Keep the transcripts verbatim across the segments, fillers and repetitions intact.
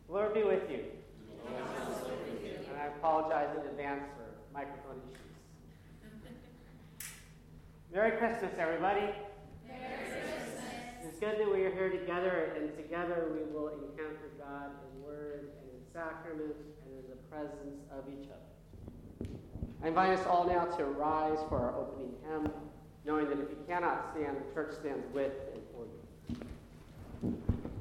Lord be with you. And I apologize in advance for microphone issues. Merry Christmas, everybody. Merry Christmas. It's good that we are here together, and together we will encounter God in word and in sacrament and in the presence of each other. I invite us all now to rise for our opening hymn, knowing that if you cannot stand, the church stands with and for you.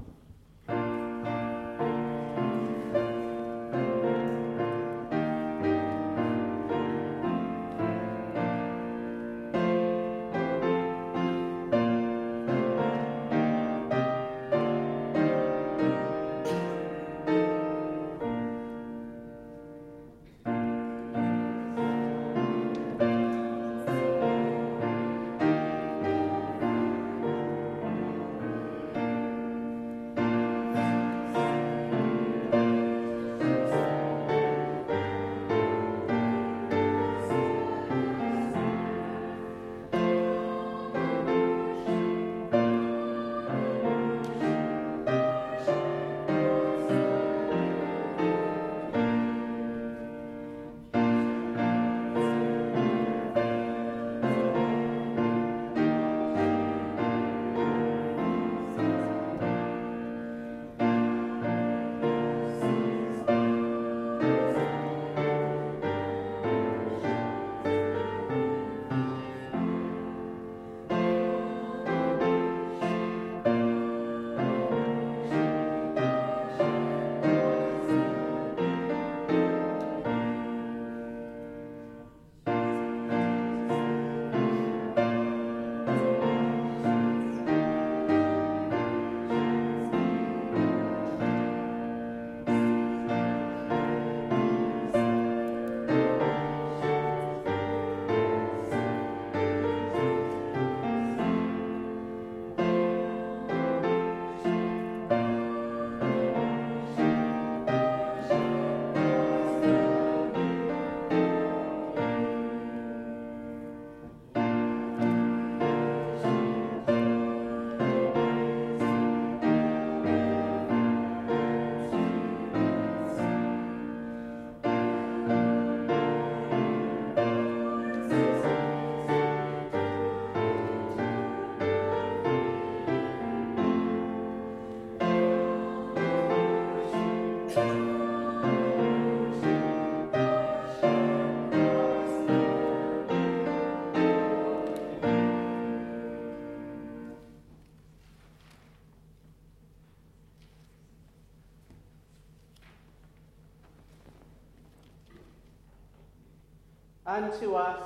Unto us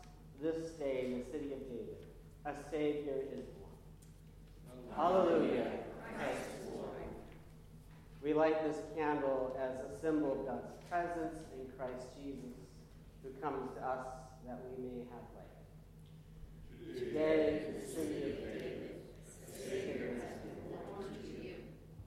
this day in the city of David, a Savior is born. Hallelujah. Christ is born. We light this candle as a symbol of God's presence in Christ Jesus, who comes to us that we may have life. Today, in the city of David, a Savior has been born to you.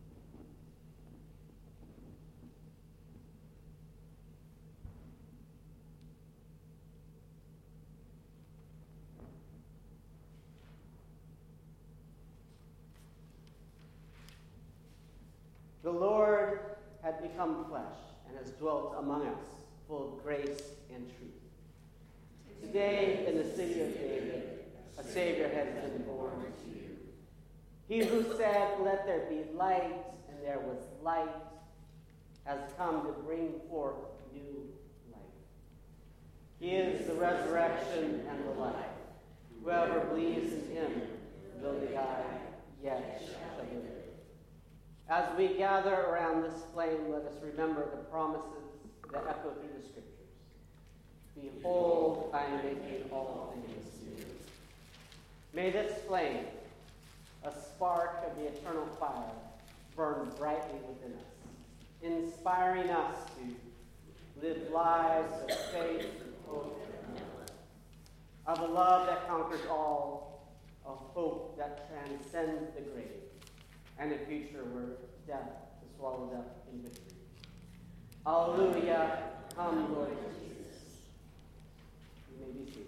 The Lord had become flesh and has dwelt among us, full of grace and truth. Today, in the city of David, a Savior has been born to you. He who said, "Let there be light," and there was light, has come to bring forth new life. He is the resurrection and the life. Whoever believes in him, though they die, yet shall live. As we gather around this flame, let us remember the promises that echo through the Scriptures. Behold, I am making all things new. May this flame, a spark of the eternal fire, burn brightly within us, inspiring us to live lives of faith, hope, and love, of a love that conquers all, a hope that transcends the grave, and a future where death is swallowed up in victory. Alleluia. Come, Lord Jesus. You may be seated.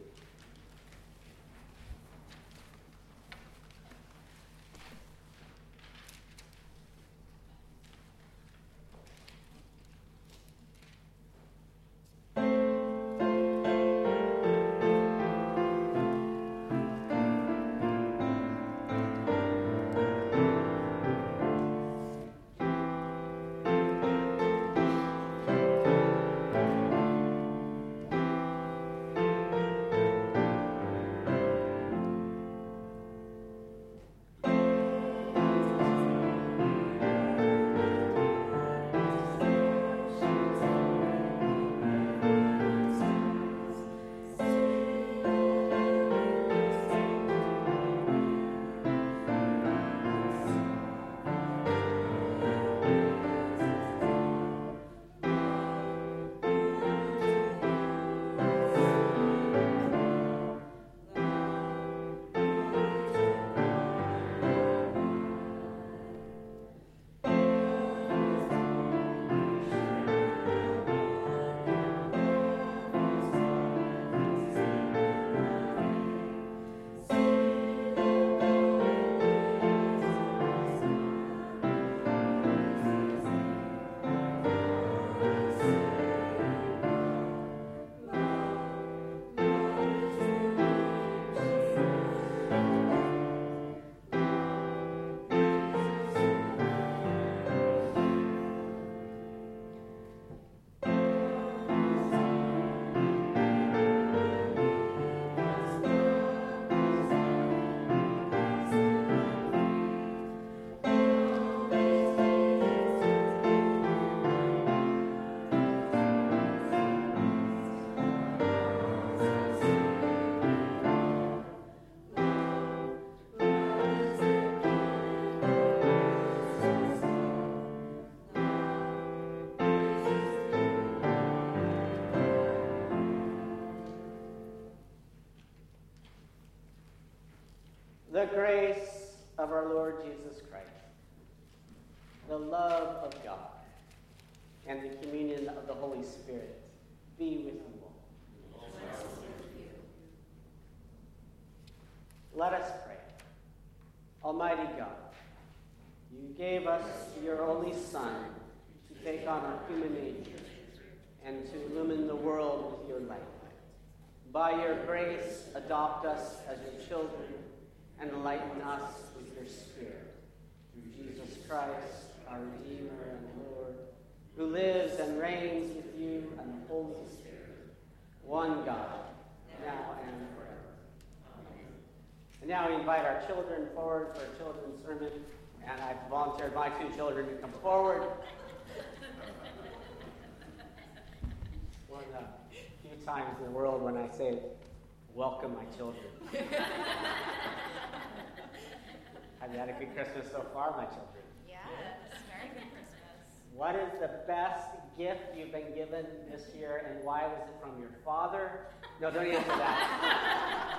the grace of our Lord Jesus Christ, the love of God, and the communion of the Holy Spirit be with you all. Let us pray. Almighty God, you gave us your only Son to take on our human nature and to illumine the world with your light. By your grace, adopt us as your children and enlighten us with your Spirit. Through Jesus Christ, our Redeemer and Lord, who lives and reigns with you and the Holy Spirit, one God, now and forever. Amen. And now we invite our children forward for a children's sermon, and I've volunteered my two children to come forward. One of the few times in the world when I say, welcome my children. Have you had a good Christmas so far, my children? Yes, very good Christmas. What is the best gift you've been given this year, and why was it from your father? No, don't answer that.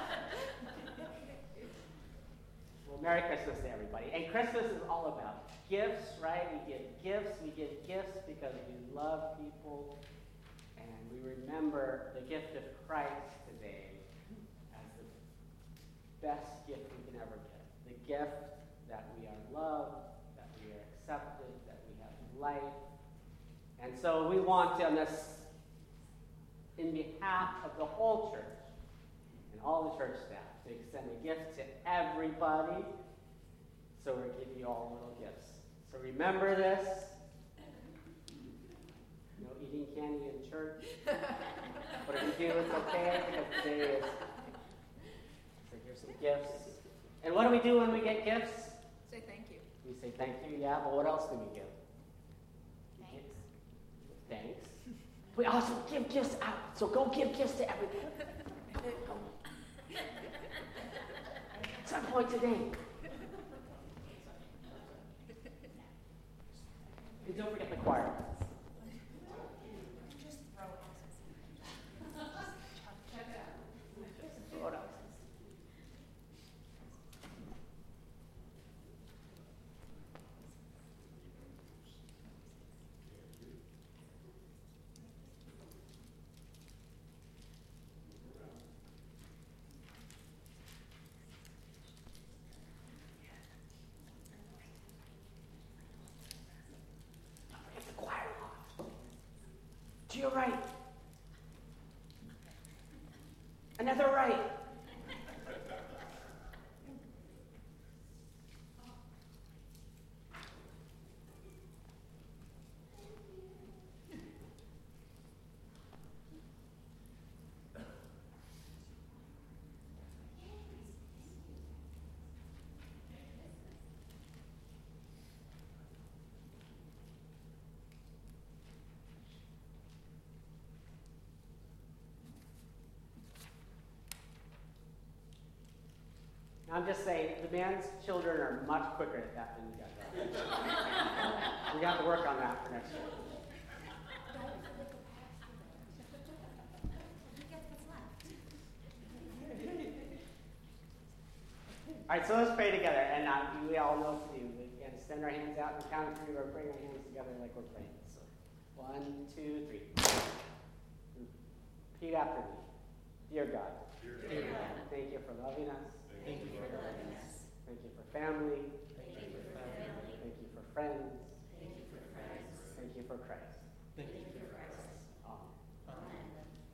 Well, Merry Christmas to everybody. And Christmas is all about gifts, right? We give gifts. We give gifts because we love people, and we remember the gift of Christ today as the best gift we can ever get. The gift that we are loved, that we are accepted, that we have life. And so we want to, on this, in behalf of the whole church and all the church staff, to extend a gift to everybody. So we'll give you all little gifts. So remember this. No eating candy in church. But if you do, it's okay, because today is. So here's some gifts. And what do we do when we get gifts? Say thank you. We say thank you, yeah, but what else do we give? Thanks. Thanks. We also give gifts out, so go give gifts to everybody. At some point today. And don't forget the choir. Just throw it. Throw it out. To your right. Another right. I'm just saying, the man's children are much quicker at that than you guys are. We got to work on that for next year. All right, so let's pray together, and uh, we all know what to do. We can extend our hands out and count to three, or bring our hands together like we're praying. So, one, two, three. Repeat after me. Dear God, Dear God, thank you for loving us. thank you for loving us. Thank you for family. Thank you for family. Thank you for friends. Thank you for friends. Thank you for Christ. Thank you for Christ. Amen. Amen.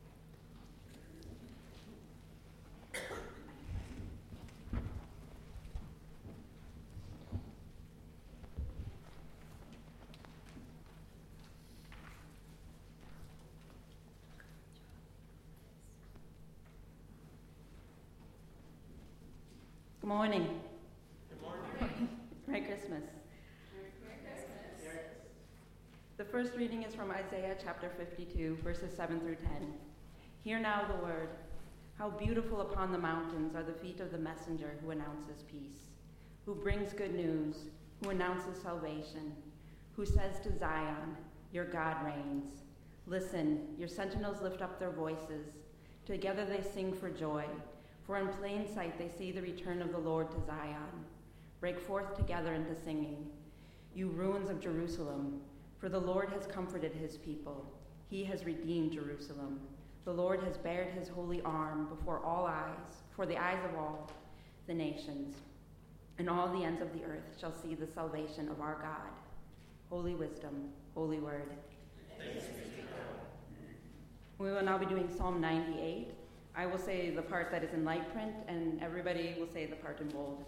Good morning. Good morning. Merry Christmas. Merry Christmas. The first reading is from Isaiah chapter fifty-two, verses seven through ten. Hear now the word. How beautiful upon the mountains are the feet of the messenger who announces peace, who brings good news, who announces salvation, who says to Zion, your God reigns. Listen, your sentinels lift up their voices. Together they sing for joy. For in plain sight they see the return of the Lord to Zion. Break forth together into singing, you ruins of Jerusalem, for the Lord has comforted his people. He has redeemed Jerusalem. The Lord has bared his holy arm before all eyes, for the eyes of all the nations. And all the ends of the earth shall see the salvation of our God. Holy wisdom, holy word. Thanks be to God. We will now be doing Psalm ninety-eight. I will say the part that is in light print, and everybody will say the part in bold.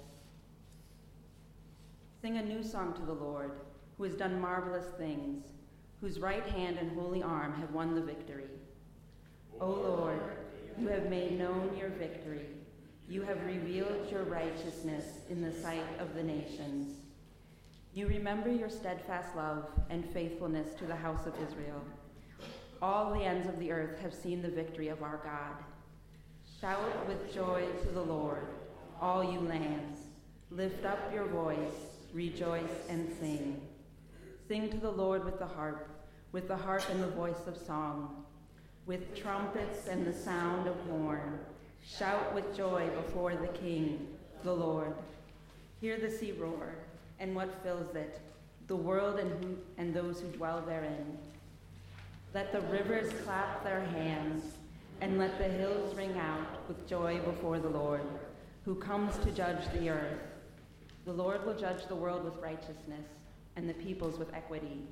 Sing a new song to the Lord, who has done marvelous things, whose right hand and holy arm have won the victory. O Lord, you have made known your victory. You have revealed your righteousness in the sight of the nations. You remember your steadfast love and faithfulness to the house of Israel. All the ends of the earth have seen the victory of our God. Shout with joy to the Lord, all you lands. Lift up your voice, rejoice and sing. Sing to the Lord with the harp, with the harp and the voice of song, with trumpets and the sound of horn. Shout with joy before the King, the Lord. Hear the sea roar, and what fills it, the world and, who, and those who dwell therein. Let the rivers clap their hands, and let the hills ring out with joy before the Lord, who comes to judge the earth. The Lord will judge the world with righteousness, and the peoples with equity.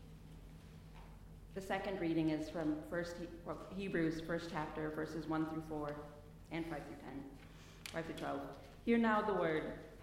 The second reading is from First he- well, Hebrews, first chapter, verses one through four, and five through ten, five through twelve. Hear now the word.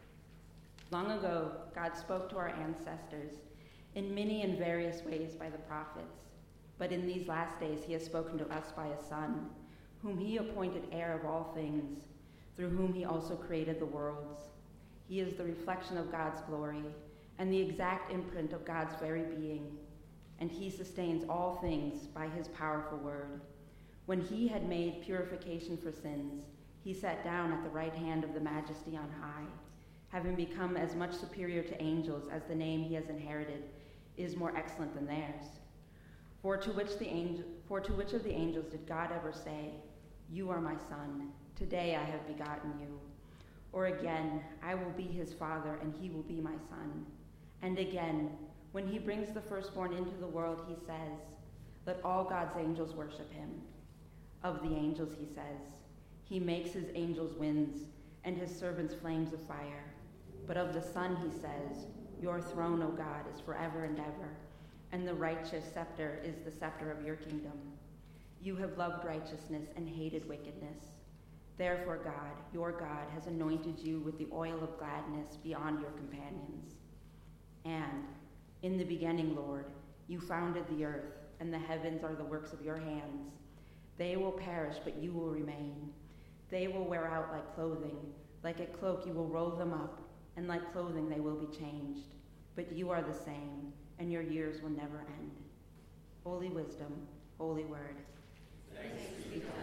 Long ago, God spoke to our ancestors in many and various ways by the prophets. But in these last days he has spoken to us by a Son, whom he appointed heir of all things, through whom he also created the worlds. He is the reflection of God's glory and the exact imprint of God's very being, and he sustains all things by his powerful word. When he had made purification for sins, he sat down at the right hand of the Majesty on high, having become as much superior to angels as the name he has inherited is more excellent than theirs. For to which the angel, for to which of the angels did God ever say, "You are my son, today I have begotten you"? Or again, "I will be his father, and he will be my son"? And again, when he brings the firstborn into the world, he says, "Let all God's angels worship him." Of the angels, he says, "He makes his angels winds, and his servants flames of fire." But of the Son, he says, "Your throne, O God, is forever and ever, and the righteous scepter is the scepter of your kingdom. You have loved righteousness and hated wickedness. Therefore God, your God, has anointed you with the oil of gladness beyond your companions. And in the beginning, Lord, you founded the earth, and the heavens are the works of your hands. They will perish, but you will remain. They will wear out like clothing. Like a cloak you will roll them up, and like clothing they will be changed. But you are the same, and your years will never end. Holy wisdom, holy word. Thanks be to God.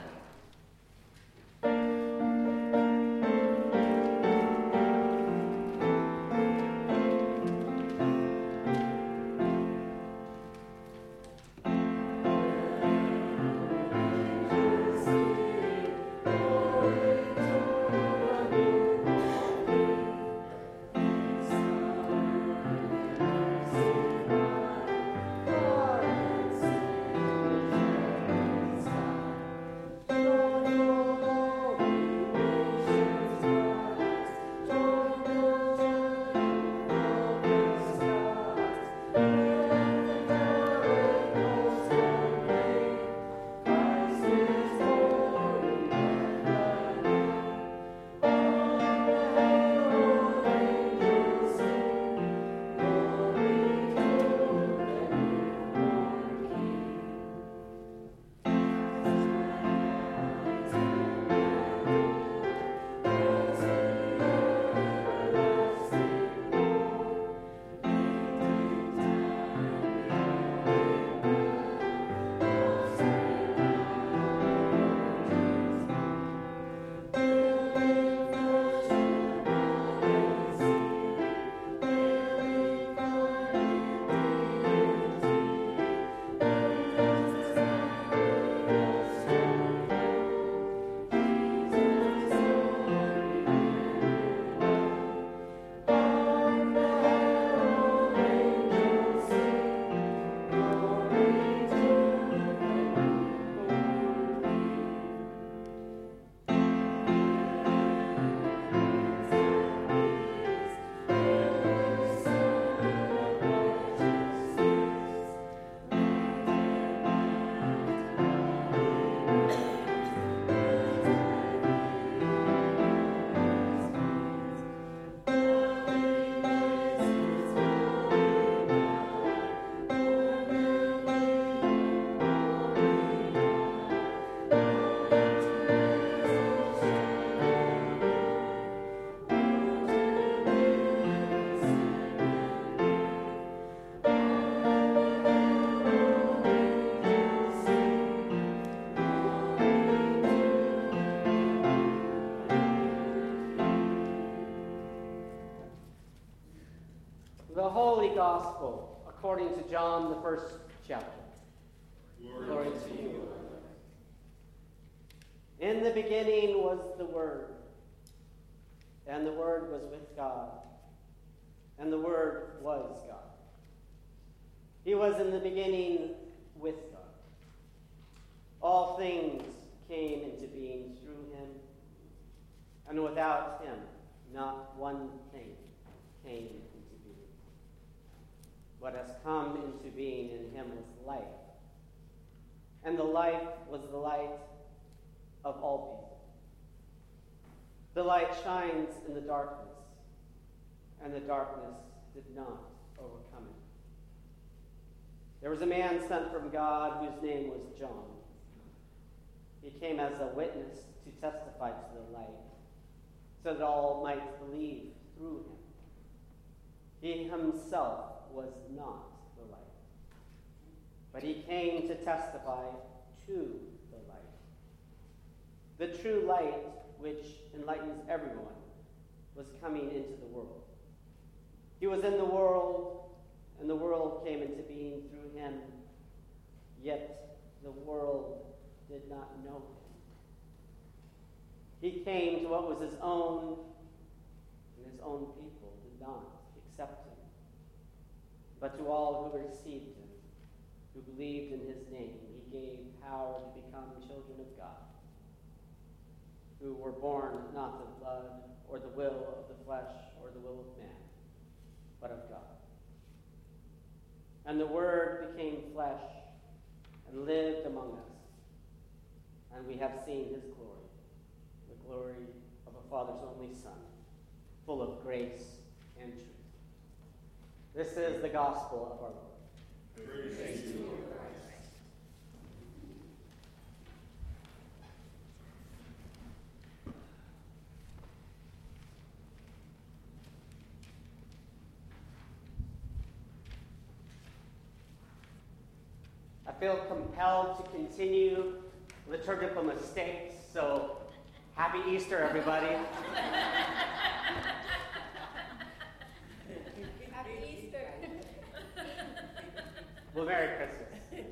Thank The Holy Gospel, according to John, the first chapter. Glory, Glory to to you, you. Lord. In the beginning was the Word, and the Word was with God, and the Word was God. He was in the beginning with God. All things came into being through him, and without him, not one thing came into being. What has come into being in him was life, and the life was the light of all people. The light shines in the darkness, and the darkness did not overcome it. There was a man sent from God whose name was John. He came as a witness to testify to the light, so that all might believe through him. He himself was not the light, but he came to testify to the light. The true light, which enlightens everyone, was coming into the world. He was in the world, and the world came into being through him, yet the world did not know him. He came to what was his own, and his own people did not accept him. But to all who received him, who believed in his name, he gave power to become children of God, who were born not of blood, or the will of the flesh, or the will of man, but of God. And the Word became flesh and lived among us, and we have seen his glory, the glory of a Father's only Son, full of grace and truth. This is the gospel of our Lord. Praise to you, Lord Christ. I feel compelled to continue liturgical mistakes, so happy Easter, everybody. Happy Easter. Well, Merry Christmas.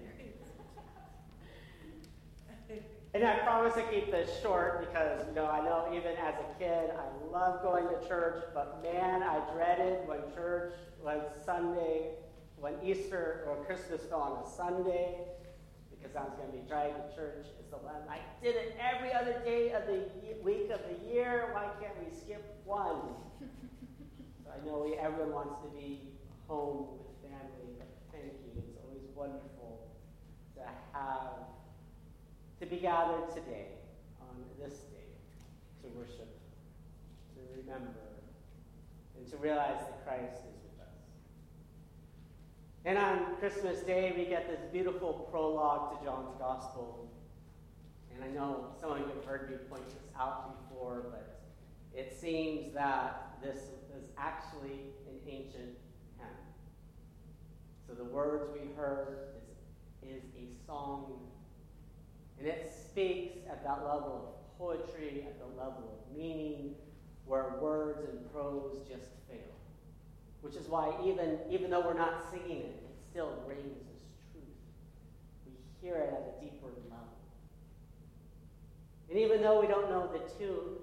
And I promise to keep this short because, you know, I know even as a kid, I love going to church, but man, I dreaded when church was Sunday, when Easter or Christmas fell on a Sunday, because I was going to be dragged to church as the one. I did it every other day of the week of the year. Why can't we skip one? So I know we, everyone wants to be home with family, but thank you. It's always wonderful to have, to be gathered today on this day to worship, to remember, and to realize that Christ is with us. And on Christmas Day, we get this beautiful prologue to John's Gospel. And I know some of you have heard me point this out before, but it seems that this is actually an ancient hymn. So the words we heard is, is a song, and it speaks at that level of poetry, at the level of meaning, where words and prose just fail. Which is why even, even though we're not singing it, it still reigns as truth. We hear it at a deeper level. And even though we don't know the tune,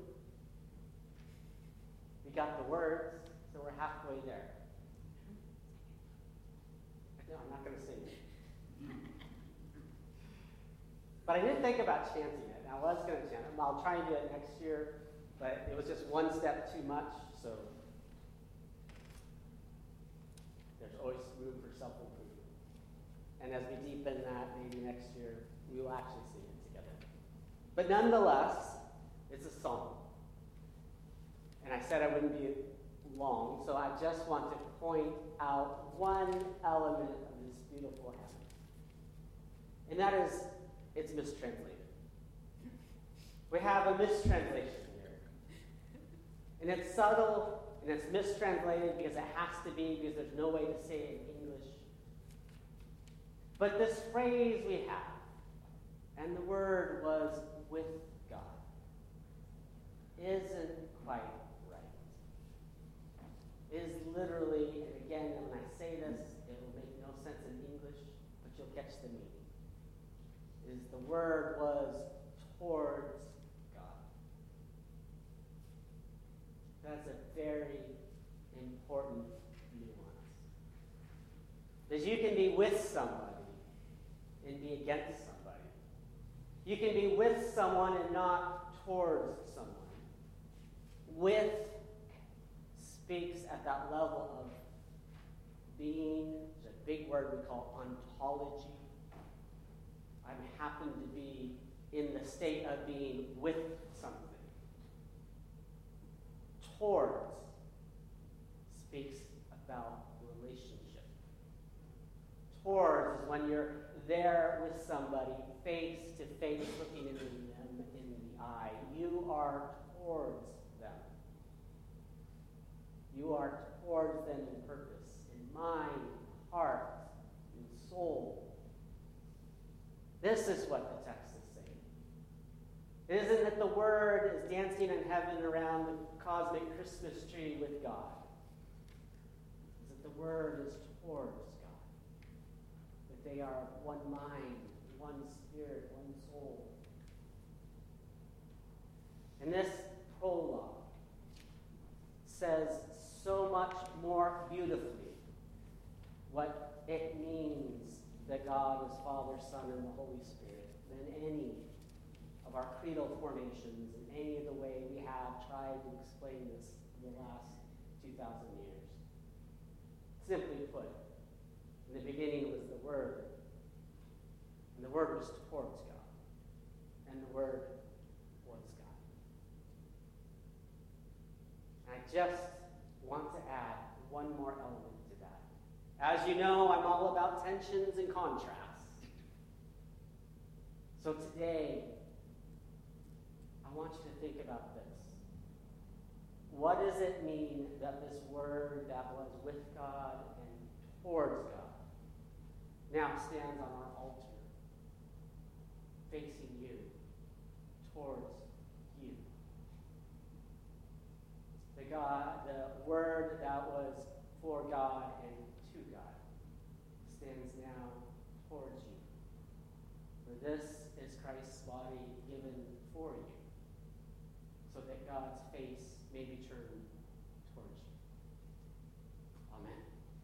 we got the words, so we're halfway there. No, I'm not going to sing it. But I didn't think about chanting it. I was going to chant it. I'll try and do it next year, but it was just one step too much, so there's always room for self-improvement. And as we deepen that, maybe next year, we will actually sing it together. But nonetheless, it's a song. And I said I wouldn't be long, so I just want to point out one element of this beautiful hymn. And that is, it's mistranslated. We have a mistranslation here. And it's subtle, and it's mistranslated because it has to be, because there's no way to say it in English. But this phrase we have, and the word was with God, isn't quite right. It is literally, and again, in English, but you'll catch the meaning. Is the word was towards God. That's a very important nuance. Because you can be with somebody and be against somebody. You can be with someone and not towards someone. With speaks at that level of being, there's a big word we call ontology. I happen to be in the state of being with something. Towards speaks about relationship. Towards is when you're there with somebody, face to face, looking into them in the eye. You are towards them. You are towards them in purpose, in mind, heart, and soul. This is what the text is saying. It isn't that the Word is dancing in heaven around the cosmic Christmas tree with God. It's that the Word is towards God. That they are one mind, one spirit, one soul. And this prologue says so much more beautifully what it means that God is Father, Son, and the Holy Spirit than any of our creedal formations and any of the way we have tried to explain this in the last two thousand years. Simply put, in the beginning was the Word, and the Word was towards God, and the Word was God. And I just want to add one more element to that. As you know, I'm all about tensions and contrasts. So today, I want you to think about this. What does it mean that this Word that was with God and towards God now stands on our altar, facing you, towards you? The God, the Word that was for God and to God stands now towards you. For this is Christ's body given for you, so that God's face may be turned towards you. Amen.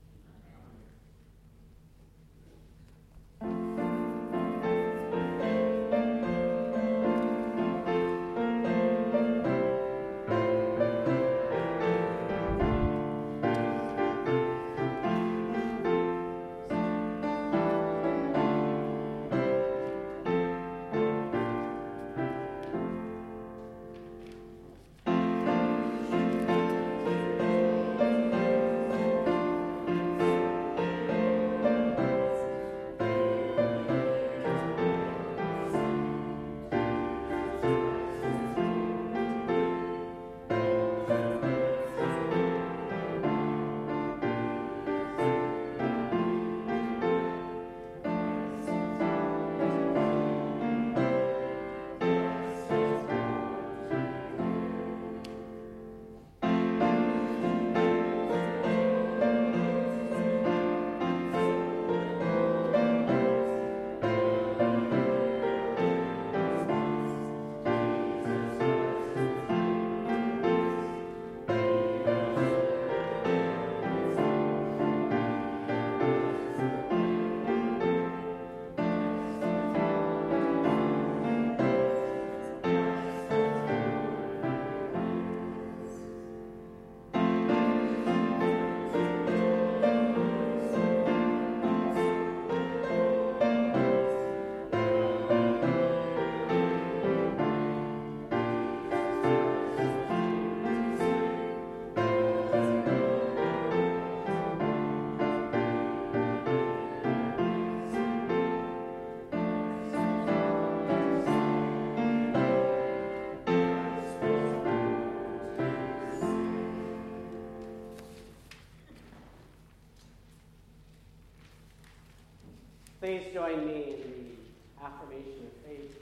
Please join me in the affirmation of faith.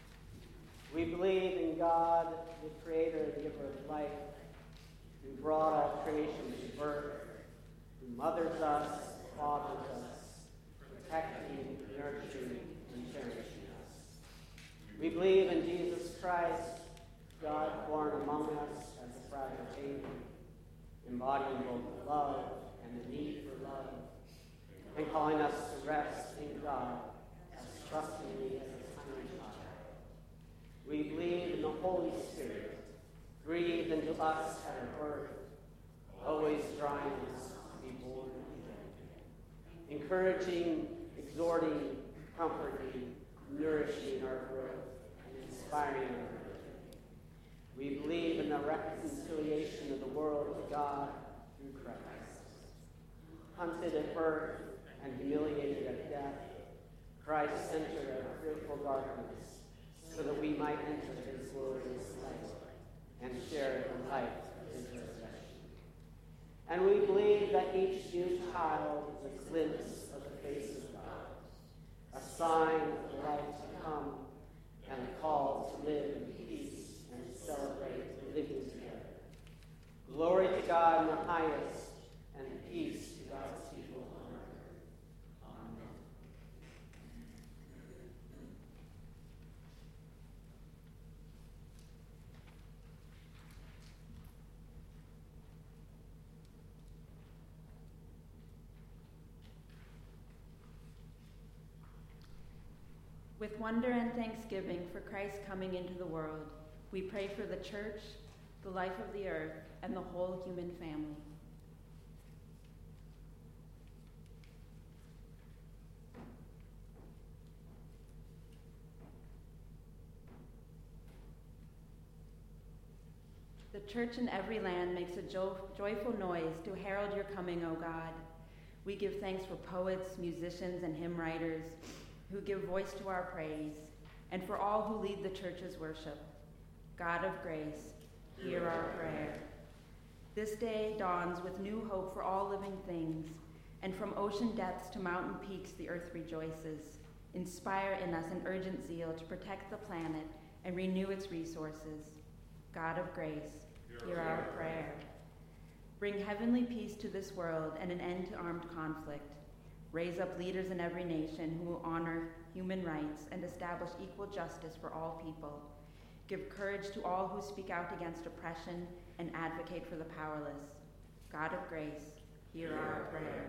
We believe in God, the Creator and giver of life, who brought all creation to birth, who mothers us, fathers us, protecting, nurturing, and cherishing us. We believe in Jesus Christ, God born among us as a fragile baby, embodying both love and the need for love, and calling us to rest in God as trustingly as a tiny child. We believe in the Holy Spirit, breathed into us at our birth, always drawing us to be born again, encouraging, exhorting, comforting, nourishing our growth, and inspiring our growth. We believe in the reconciliation of the world to God through Christ. Hunted at birth and humiliated at death, Christ entered our fearful darkness so that we might enter his glorious light and share the life of his resurrection. And we believe that each new child is a glimpse of the face of God, a sign of the life to come, and a call to live in peace and to celebrate living together. Glory to God in the highest, and peace to God's people on earth. Amen. With wonder and thanksgiving for Christ coming into the world, we pray for the church, the life of the earth, and the whole human family. The church in every land makes a jo- joyful noise to herald your coming, O God. We give thanks for poets, musicians, and hymn writers who give voice to our praise, and for all who lead the church's worship. God of grace, hear our prayer. This day dawns with new hope for all living things, and from ocean depths to mountain peaks the earth rejoices. Inspire in us an urgent zeal to protect the planet and renew its resources. God of grace, hear our prayer. Bring heavenly peace to this world and an end to armed conflict. Raise up leaders in every nation who will honor human rights and establish equal justice for all people. Give courage to all who speak out against oppression and advocate for the powerless. God of grace, hear our prayer.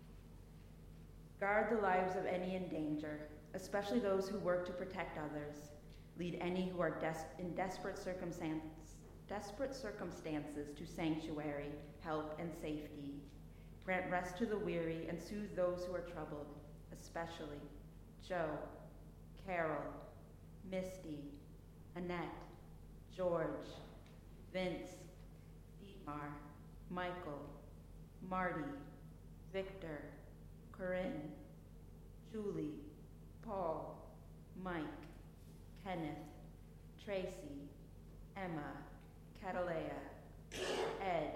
Guard the lives of any in danger, especially those who work to protect others. Lead any who are des- in desperate circumstances, desperate circumstances to sanctuary, help, and safety. Grant rest to the weary and soothe those who are troubled, especially Joe, Carol, Misty, Annette, George, Vince, Dietmar, Michael, Marty, Victor, Corinne, Julie, Paul, Mike, Kenneth, Tracy, Emma, Catalea, Ed,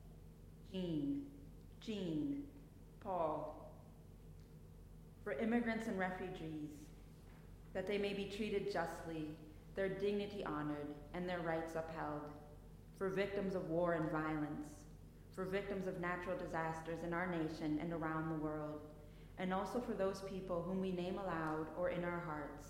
Jean, Jean, Paul, for immigrants and refugees, that they may be treated justly, their dignity honored, and their rights upheld, for victims of war and violence, for victims of natural disasters in our nation and around the world, and also for those people whom we name aloud or in our hearts.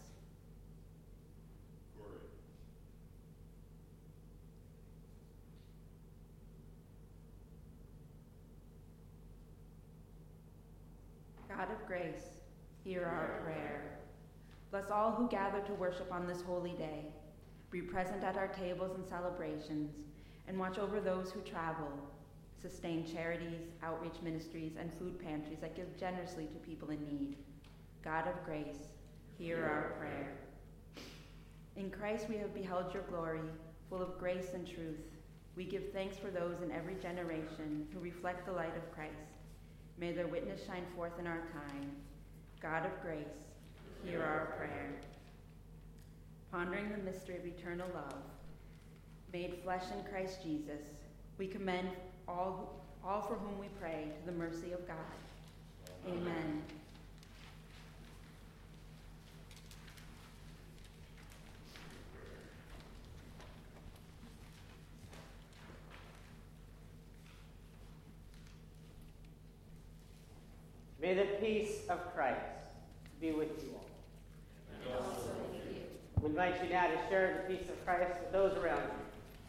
God of grace, hear our prayer. Bless all who gather to worship on this holy day. Be present at our tables and celebrations, and watch over those who travel. Sustain charities, outreach ministries, and food pantries that give generously to people in need. God of grace, hear our prayer. In Christ we have beheld your glory, full of grace and truth. We give thanks for those in every generation who reflect the light of Christ. May their witness shine forth in our time. God of grace, hear our prayer. Pondering the mystery of eternal love, made flesh in Christ Jesus, we commend all, all for whom we pray to the mercy of God. Amen. May the peace of Christ be with you all. And also with you. We invite you now to share the peace of Christ with those around you.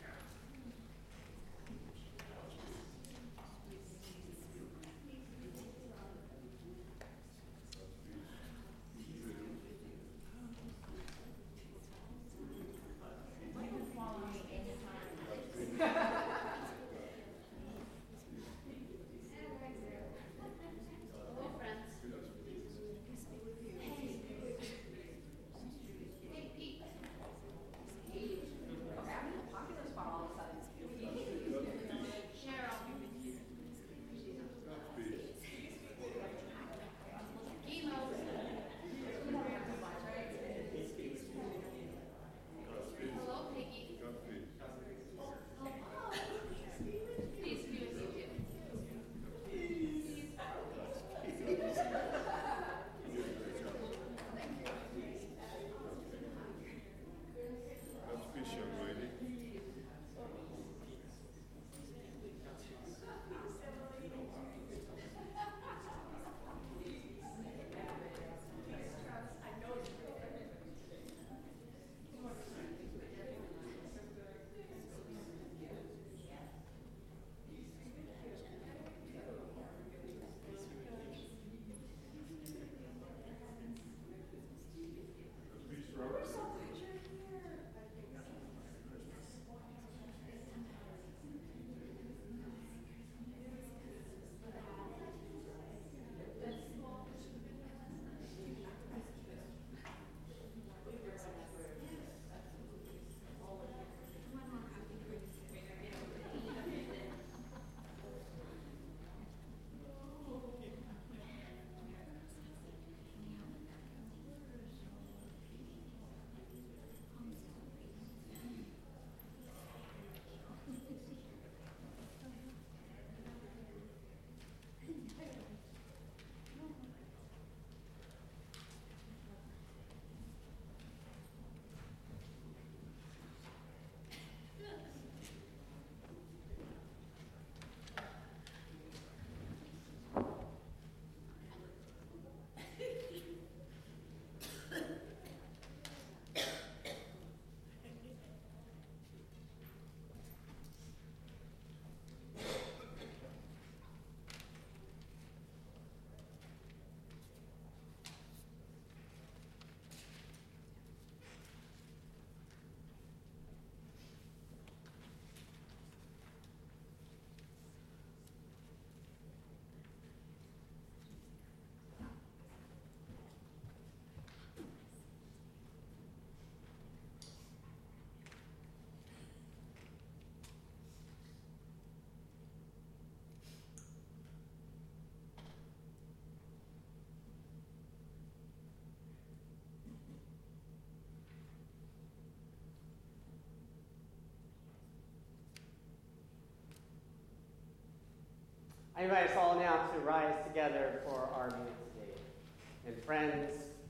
I invite us all now to rise together for our meeting today. And friends,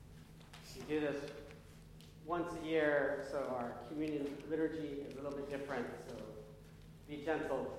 we do this once a year, so our communion liturgy is a little bit different, so be gentle.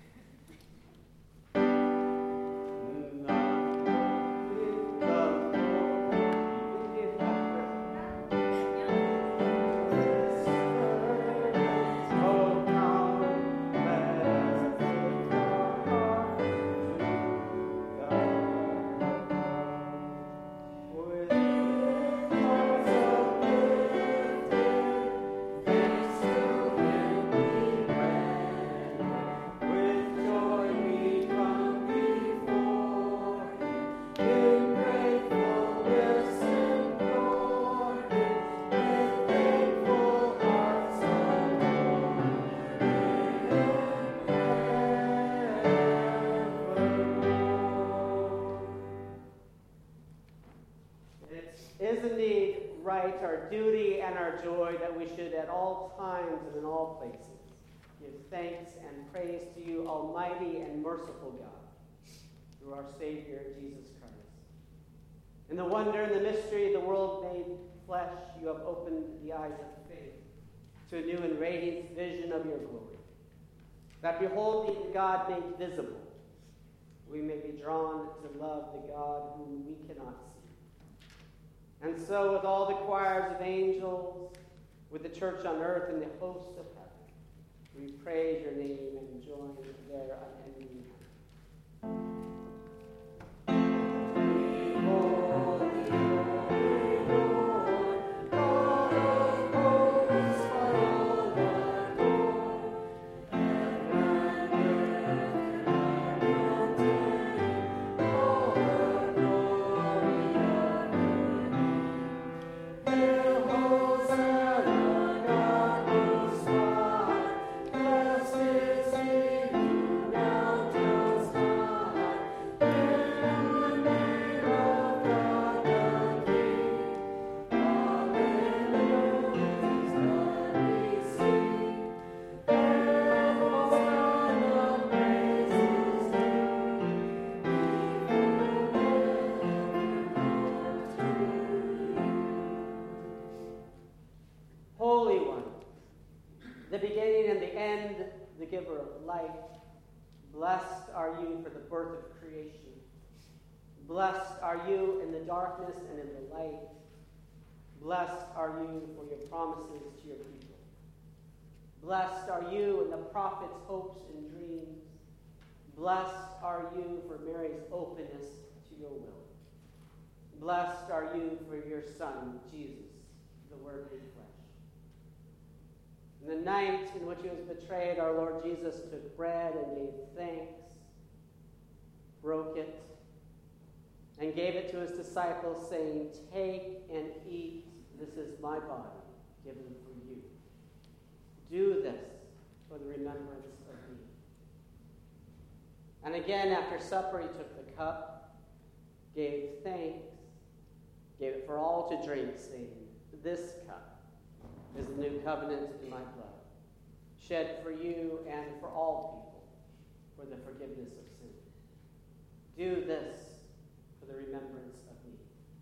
Our duty and our joy that we should at all times and in all places give thanks and praise to you, Almighty and merciful God, through our Savior, Jesus Christ. In the wonder and the mystery of the world made flesh, you have opened the eyes of faith to a new and radiant vision of your glory, that beholding God made visible, we may be drawn to love the God whom we cannot see. And so with all the choirs of angels, with the church on earth and the hosts of heaven, we praise your name and join their unending hymn. Holy One, the beginning and the end, the giver of life, blessed are you for the birth of creation. Blessed are you in the darkness and in the light. Blessed are you for your promises to your people. Blessed are you in the prophet's hopes and dreams. Blessed are you for Mary's openness to your will. Blessed are you for your Son, Jesus, the Word made flesh. In the night in which he was betrayed, our Lord Jesus took bread and gave thanks, broke it, and gave it to his disciples, saying, "Take and eat. This is my body, given for you. Do this for the remembrance of me." And again, after supper, he took the cup, gave thanks, gave it for all to drink, saying, "This cup is the new covenant in my blood, shed for you and for all people for the forgiveness of sin. Do this for the remembrance of me."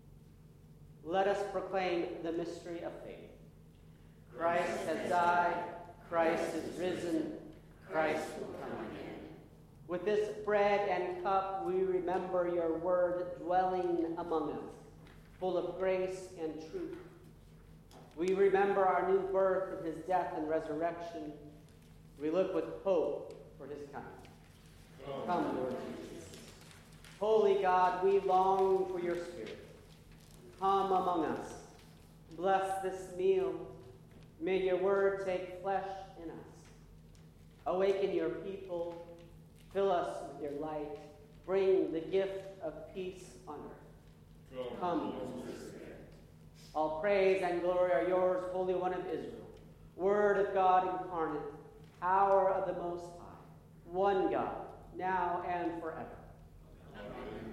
Let us proclaim the mystery of faith. Christ has died. Christ is risen. Christ will come again. With this bread and cup, we remember your word dwelling among us, full of grace and truth. We remember our new birth and his death and resurrection. We look with hope for his coming. Come, Come Lord Jesus. Holy God, we long for your Spirit. Come among us. Bless this meal. May your word take flesh in us. Awaken your people. Fill us with your light. Bring the gift of peace on earth. Come, Come Holy Spirit. All praise and glory are yours, Holy One of Israel, Word of God incarnate, power of the Most High, one God, now and forever. Amen.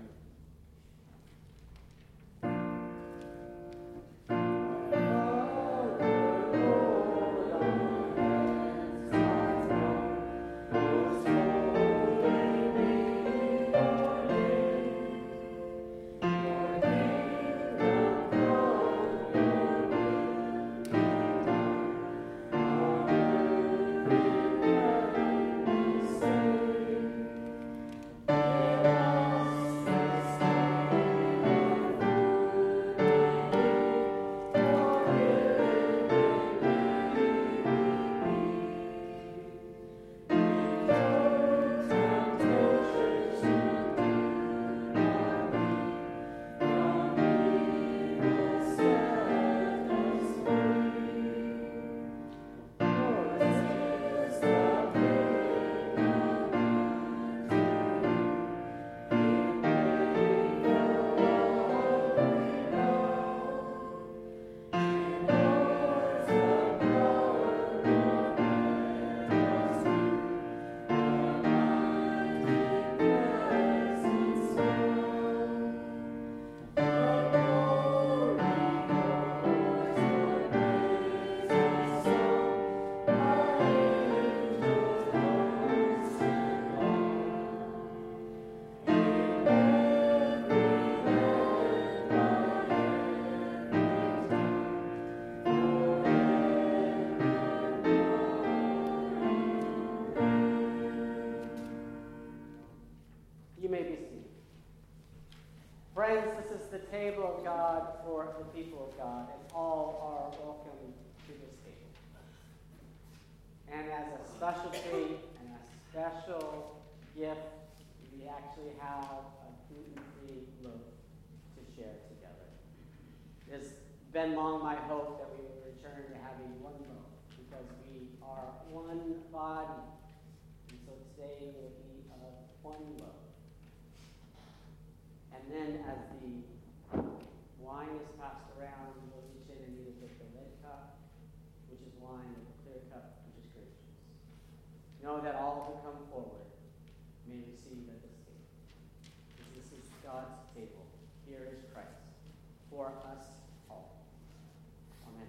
Thank you. Friends, this is the table of God for the people of God, and all are welcome to this table. And as a special treat and a special gift, we actually have a gluten-free loaf to share together. It's been long my hope that we will return to having one loaf, because we are one body. And so today will be a one loaf. And then as the wine is passed around, you will reach in and either take the red cup, which is wine, or the clear cup, which is grape juice. Know that all who come forward may receive at this table. Because this is God's table. Here is Christ for us all. Amen.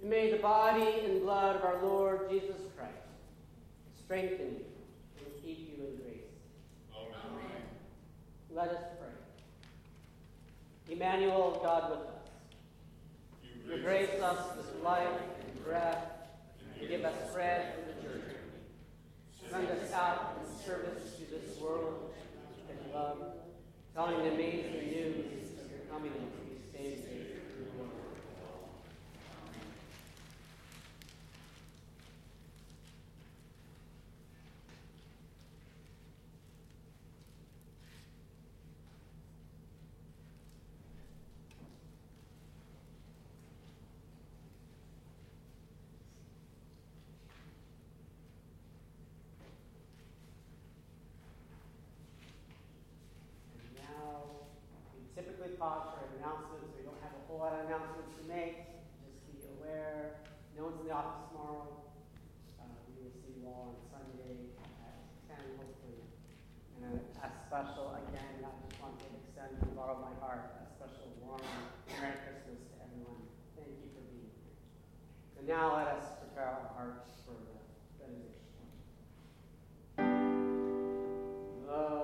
And may the body and blood of our Lord Jesus Christ strengthen you and keep you in grace. Amen. Let us pray. Emmanuel, God with us, you grace us with life and breath, and give us bread for the journey. Send us out in service to this world that you love, telling the amazing news of your coming to save us through the world. Typically pause for announcements. We don't have a whole lot of announcements to make. Just be aware. No one's in the office tomorrow. Uh, we will see you all on Sunday at ten, hopefully. And a, a special, again, I just want to extend from the bottom of my heart, a special warm Merry Christmas to everyone. Thank you for being here. So now let us prepare our hearts for the benediction. Love.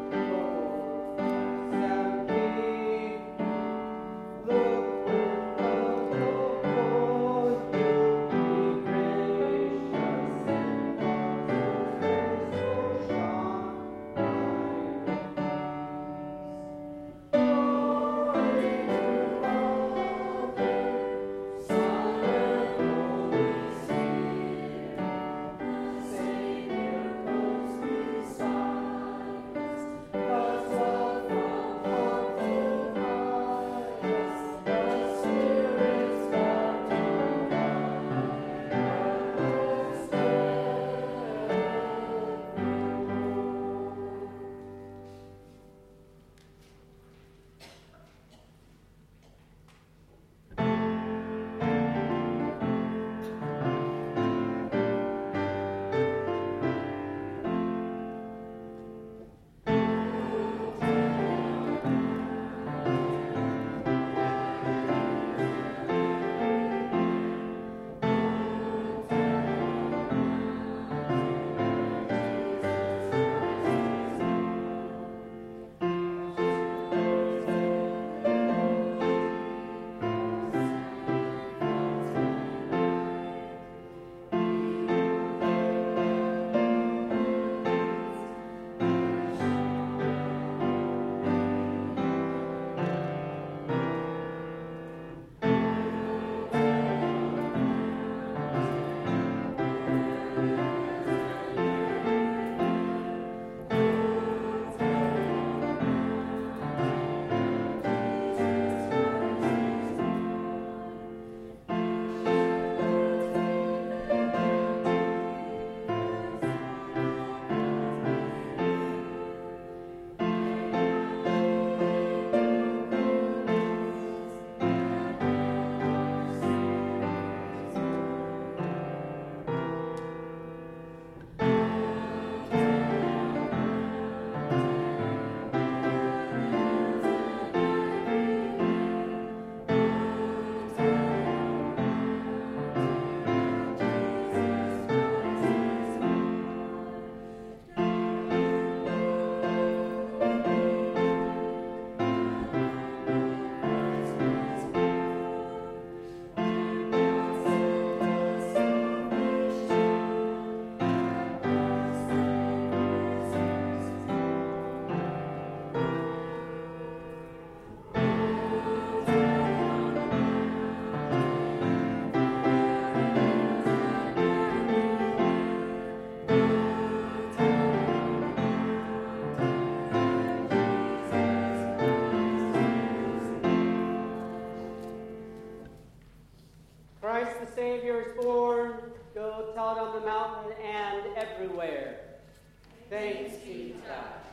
Savior is born. Go tell it on the mountain and everywhere. Thanks be to God.